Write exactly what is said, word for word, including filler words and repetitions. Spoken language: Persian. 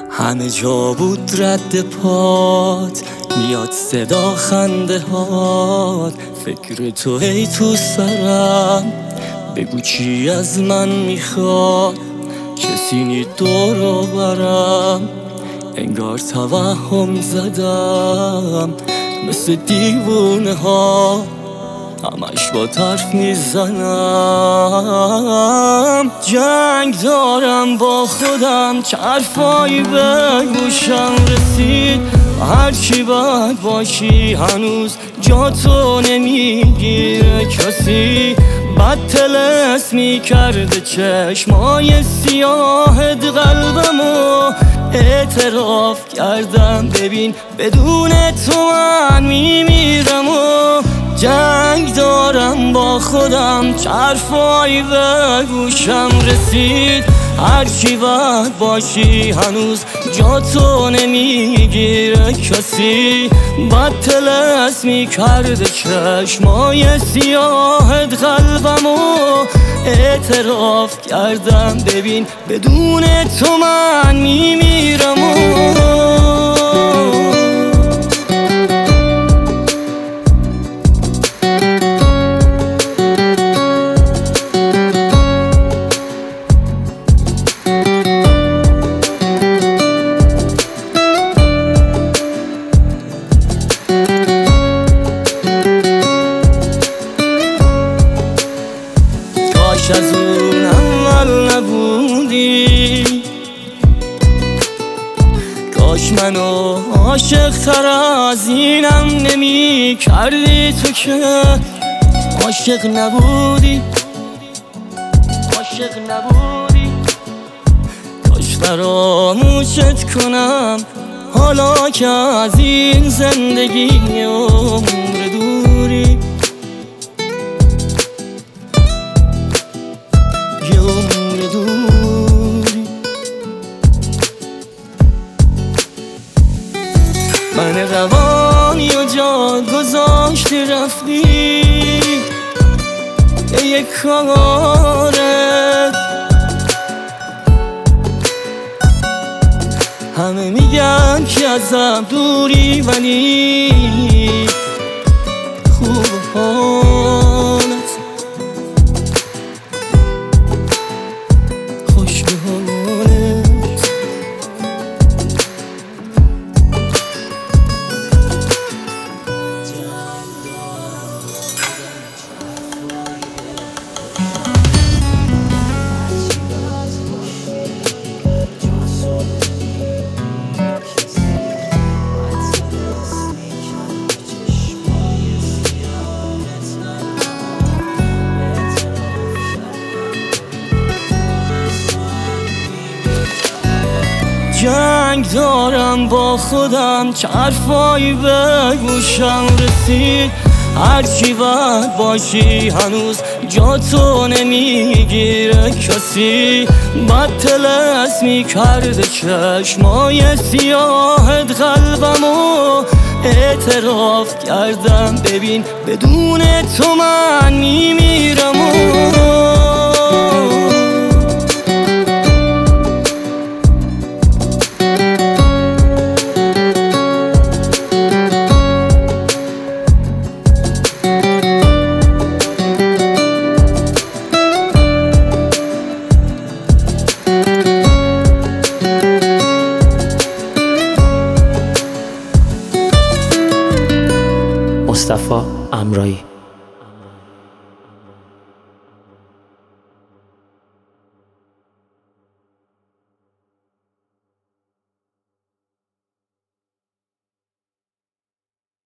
همه جا بود رد پات، میاد صدا خنده هات. فکر تو هی تو سرم، بگو چی از من میخواد. کسی نی دورو برم، انگار توهم زدم مثل دیوونه ها. همش با طرف میزنم، جنگ دارم با خودم. چه حرفایی به گوشم رسید، هر چی باید باشی هنوز جا تو نمیگیره کسی. بد تلس میکرده چشمای سیاهت قلبمو. اعتراف کردم ببین بدون تو من میمیرم و جنگ دارم با خودم. چه حرفایی به گوشم رسید، هر چی باید باشی هنوز جا تو نمیگیره کسی. بد تلس میکرده چشمای سیاهت قلبمو. اعتراف کردم ببین بدون تو من میمیرم و کاش از اون اول نبودی، کاش منو عاشق تر از اینم نمی کردی. تو که عاشق نبودی، عاشق نبودی. کاش فراموشت کنم حالا که از این زندگی عمر دوری. من روانی و جا گذاشتی رفتی به یک کارت. همه میگن که ازم دوری ولی خوب حالت خوش به حالت. جنگ دارم با خودم، چه حرفایی به گوشم رسید. هر چی باید باشی هنوز جا تو نمیگیره کسی. بد تلس میکرده چشمای سیاهت قلبمو. اعتراف کردم ببین بدون تو من میمیرم و مصطفی امرایی.